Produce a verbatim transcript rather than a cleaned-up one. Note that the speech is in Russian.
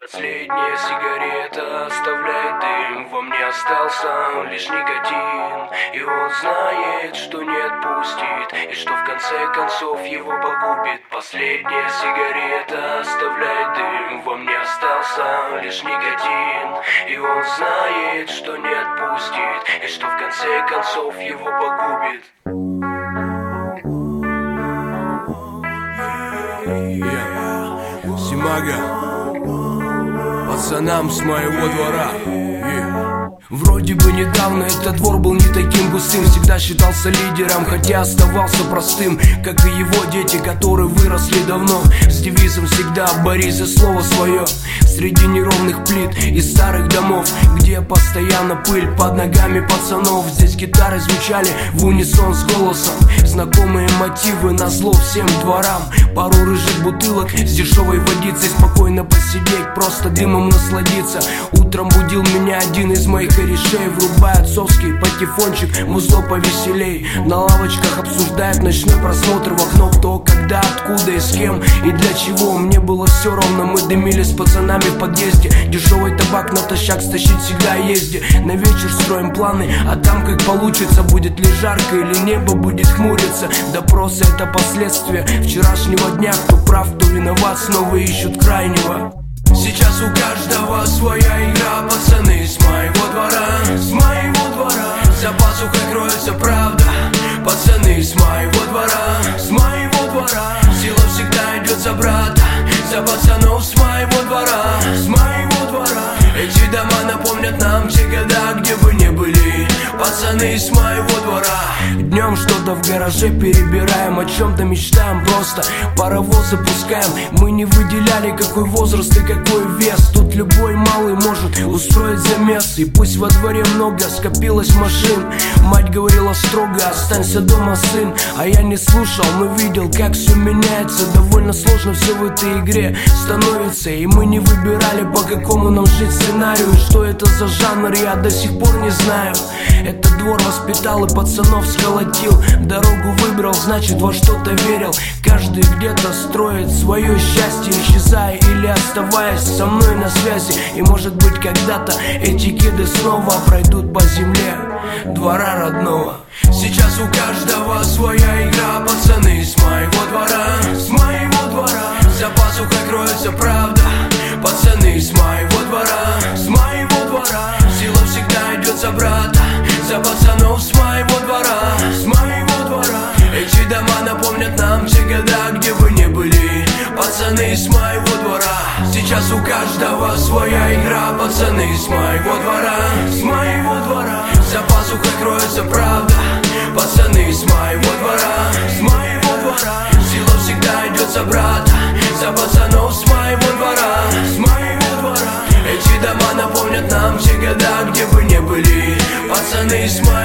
Последняя сигарета оставляет дым, во мне остался лишь никотин. И он знает, что не отпустит, и что в конце концов его погубит. Последняя сигарета оставляет дым, во мне остался лишь никотин. И он знает, что не отпустит, и что в конце концов его погубит. Yeah. Симага, пацанам с моего двора. Yeah. Вроде бы недавно этот двор был не таким густым, всегда считался лидером, хотя оставался простым, как и его дети, которые выросли давно, с девизом всегда «борись за слово свое». Среди неровных плит и старых домов, где постоянно пыль под ногами пацанов, здесь гитары звучали в унисон с голосом, знакомые мотивы назло всем дворам. Пару рыжих бутылок с дешевой водицей, спокойно посидеть, просто дымом насладиться. Утром будил меня один из моих корешей, врубая отцовский патефончик, музло повеселей. На лавочках обсуждают ночной просмотр в окно, кто, когда, откуда и с кем и для чего. Мне было все равно, мы дымили с пацанами в подъезде. Дешевый табак натощак стащить всегда езде. На вечер строим планы, а там как получится. Будет ли жарко или небо будет хмуриться. Допросы — это последствия вчерашнего дня. Кто прав, кто виноват, снова ищут крайнего. Сейчас у каждого своя игра, пацаны с моего двора, с моего двора. За пазухой кроется правда, пацаны с моего двора, с моего двора. Сила всегда идет за брата, за пацанов с моего двора, с моего двора. Эти дома напомнят нам те года, где бы не были пацаны с моего двора. Днем что-то в гараже перебираем, о чем-то мечтаем, просто паровоз запускаем. Мы не выделяли, какой возраст и какой вес. Тут любой малый может устроить замес. И пусть во дворе много скопилось машин, мать говорила строго: останься дома, сын. А я не слушал, но видел, как все меняется. Довольно сложно все в этой игре становится. И мы не выбирали, по какому нам жить сценарию. Что это за жанр, я до сих пор не знаю. Этот двор воспитал и пацанов сколотил. Дорогу выбрал, значит во что-то верил. Каждый где-то строит свое счастье, исчезая или оставаясь со мной на связи. И может быть когда-то эти кеды снова пройдут по земле двора родного. Сейчас у каждого своя игра, пацаны с моего двора, с моего двора. За пазухой кроется правда, пацаны с моего двора, с моего двора. Сила всегда идет за брата, за пацанов с моего двора, с моего двора. Эти дома напомнят нам те года, где бы не были пацаны с моего двора. Сейчас у каждого своя игра, пацаны с моего двора, с моего двора. За пазухой кроется правда, пацаны с моего двора, с моего двора. Сила всегда идет за брата, за пацанов с моего двора, с моего двора. Эти дома напомнят нам те года, где бы не были пацаны с моего двора.